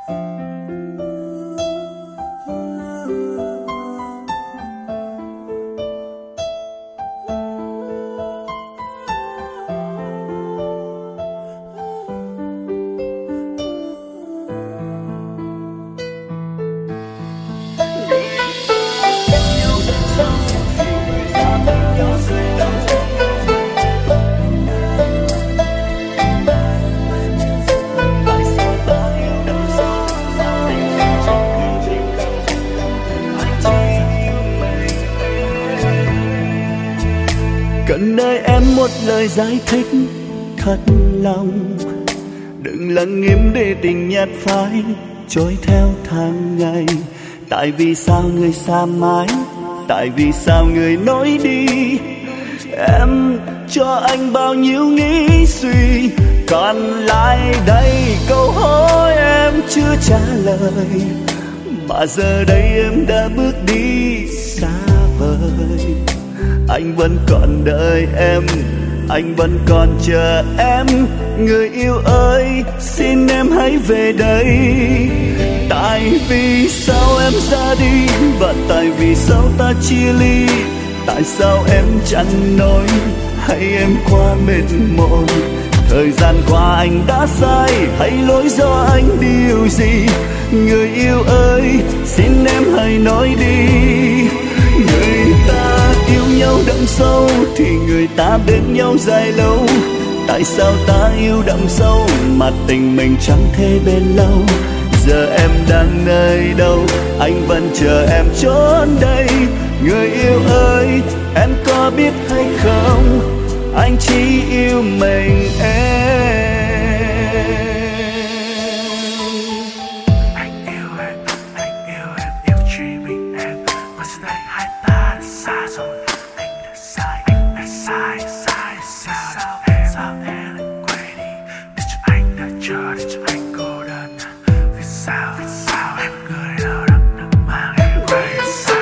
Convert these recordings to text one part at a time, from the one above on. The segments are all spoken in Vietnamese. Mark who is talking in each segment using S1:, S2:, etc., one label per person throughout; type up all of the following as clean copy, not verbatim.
S1: Cần nơi em một lời giải thích thật lòng, đừng lặng im để tình nhạt phai trôi theo tháng ngày. Tại vì sao người xa mãi, tại vì sao người nói đi. Em cho anh bao nhiêu nghĩ suy, còn lại đây câu hỏi em chưa trả lời. Mà giờ đây em đã bước đi xa vời. Anh vẫn còn đợi em, anh vẫn còn chờ em. Người yêu ơi, xin em hãy về đây. Tại vì sao em ra đi, và tại vì sao ta chia ly. Tại sao em chẳng nói, hay em quá mệt mỏi. Thời gian qua anh đã sai, hay lỗi do anh điều gì. Người yêu ơi, xin em hãy nói đi. Người ta yêu nhau đậm sâu, thì người ta bên nhau dài lâu. Tại sao ta yêu đậm sâu, mà tình mình chẳng thể bền lâu. Giờ em đang nơi đâu, anh vẫn chờ em trốn đây. Người yêu ơi, em có biết hay không, anh chỉ yêu mình em.
S2: Anh yêu em, yêu chỉ mình em. Mà giờ đây hai ta đã xa rồi. Anh đã sai. Sao em lại quay đi, để cho anh đã chờ, để cho anh cô đơn. Vì sao em người đâu đang mang em quay xa.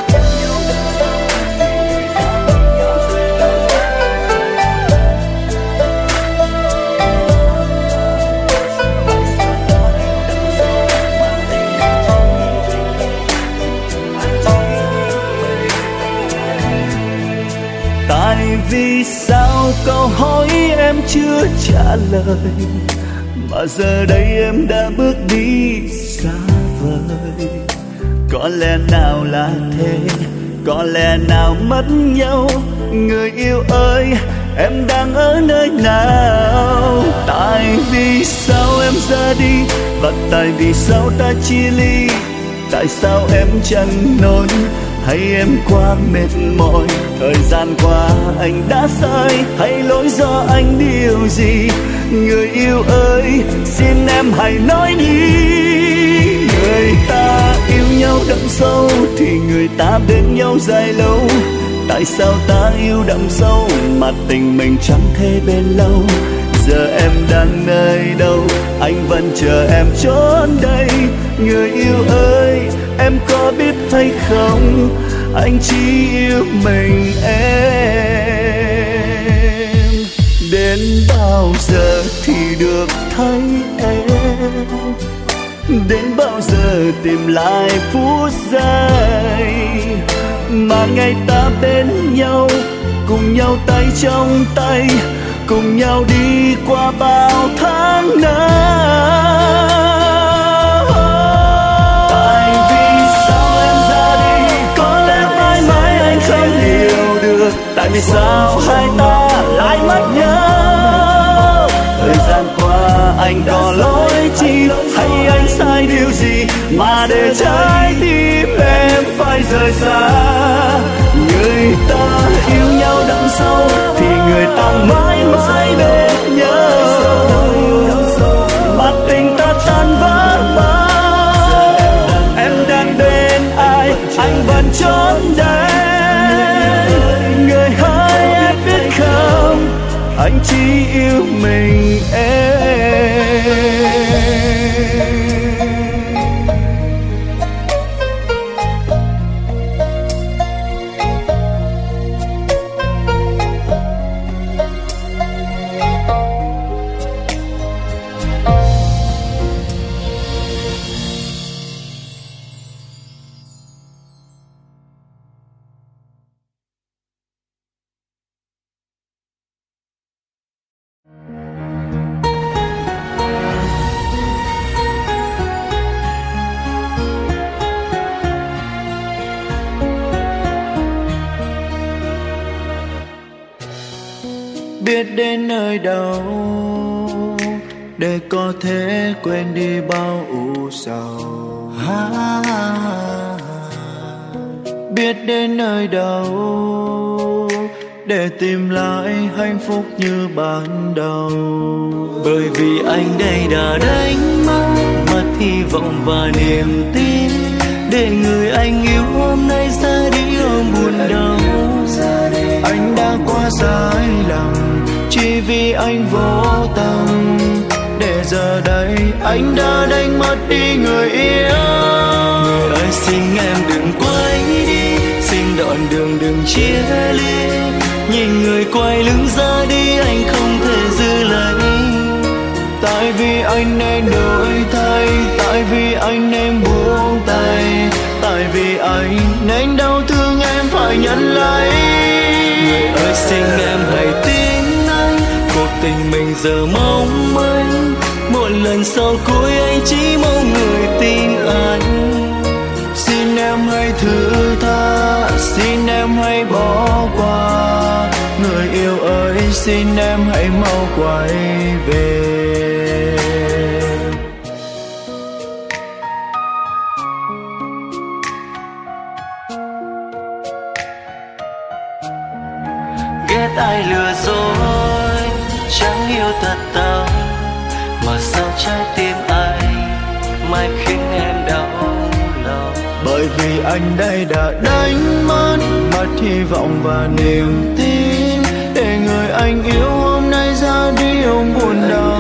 S1: Tại vì sao câu hỏi em chưa trả lời, mà giờ đây em đã bước đi xa vời. Có lẽ nào là thế, có lẽ nào mất nhau. Người yêu ơi, em đang ở nơi nào. Tại vì sao em ra đi, và tại vì sao ta chia ly. Tại sao em chẳng nói, hay em quá mệt mỏi. Thời gian qua anh đã sai, hay lỗi do anh điều gì. Người yêu ơi, xin em hãy nói đi. Người ta yêu nhau đậm sâu, thì người ta bên nhau dài lâu. Tại sao ta yêu đậm sâu, mà tình mình chẳng thể bền lâu. Giờ em đang nơi đâu, anh vẫn chờ em trốn đây. Người yêu ơi, em có biết hay không, anh chỉ yêu mình em. Đến bao giờ thì được thấy em, đến bao giờ tìm lại phút giây mà ngày ta bên nhau, cùng nhau tay trong tay, cùng nhau đi qua bao tháng năm. Tại vì sao em ra đi, có lẽ mãi mãi anh không hiểu được. Tại vì sao hai ta lại mất nhau. Thời gian qua anh có lỗi chi, hay anh sai điều gì mà để trái tim em phải rời xa. Người ta yêu nhau đậm sâu, thì người ta mãi mãi bên nhau. Mà tình ta tan vỡ bao. Em đang bên ai, anh vẫn trốn đây. Người hỡi em biết không, anh chỉ yêu mình em. biết đến nơi đâu để có thể quên đi bao ưu sầu. Biết đến nơi đâu để tìm lại hạnh phúc như ban đầu. Bởi vì anh đây đã đánh mất hy vọng và niềm tin, để người anh yêu hôm nay ra đi ôm buồn đau. Anh đã quá sai lầm chỉ vì anh vô tâm, để giờ đây anh đã đánh mất đi người yêu. Người ơi xin em đừng quay đi, xin đoạn đường đừng chia ly. Nhìn người quay lưng ra đi anh không thể giữ lấy. Tại vì anh nên đổi thay, tại vì anh nên buông tay, tại vì anh nên đau thương em phải nhận lấy. Người ơi xin em hãy tin anh, cuộc tình mình giờ mong manh. Một lần sau cuối anh chỉ mong người tin anh. Xin em hãy thứ tha, xin em hãy bỏ qua. Người yêu ơi xin em hãy mau quay về. Ghét ai lừa dối, chẳng yêu thật tâm, mà sao trái tim anh mãi khiến em đau lòng. Bởi vì anh đây đã đánh mất hy vọng và niềm tin, để người anh yêu hôm nay ra đi ôm buồn đau.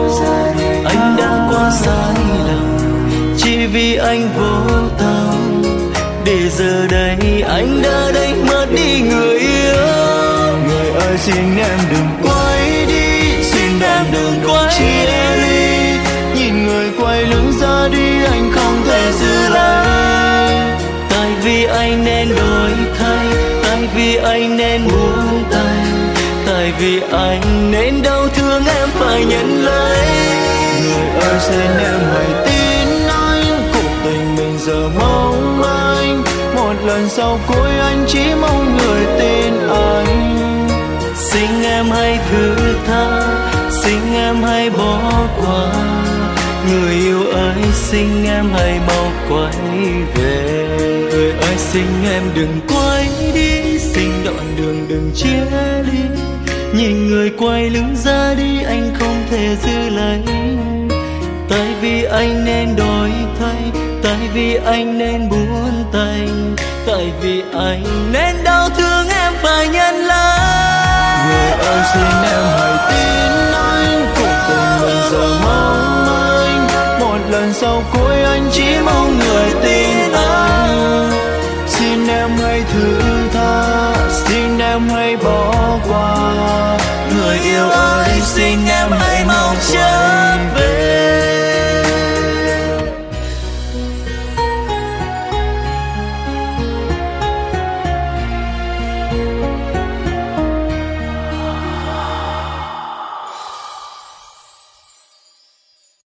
S1: Anh đã quá sai lầm chỉ vì anh vô tâm, để giờ đây anh đã đánh mất đi người yêu. Người ơi xin em đừng quay đi, xin em đừng chia ly. Nhìn người quay lưng ra đi anh không thể giữ lại. Tại vì anh nên đổi thay, tại vì anh nên buông tay, tại vì anh nên đau thương em phải nhận lấy. Người ơi xin em hãy tin anh, cuộc tình mình giờ mong manh. Một lần sau cuối anh chỉ mong người tin anh. Xin em hãy thứ tha, xin em hãy bỏ qua. Người yêu ơi xin em hãy mau quay về. Người ơi xin em đừng quay đi, xin đoạn đường đừng chia ly. Nhìn người quay lưng ra đi anh không thể giữ lấy. Tại vì anh nên đổi thay, tại vì anh nên buông tay, tại vì anh nên đau thương em phải nhận lấy. Người ơi xin em hãy tin anh, cuộc tình mình giờ mong manh. Một lần sau cuối anh chỉ mong người tin anh. Xin em hãy thứ tha, xin em hãy bỏ qua. Người yêu ơi xin em hãy mau trở về.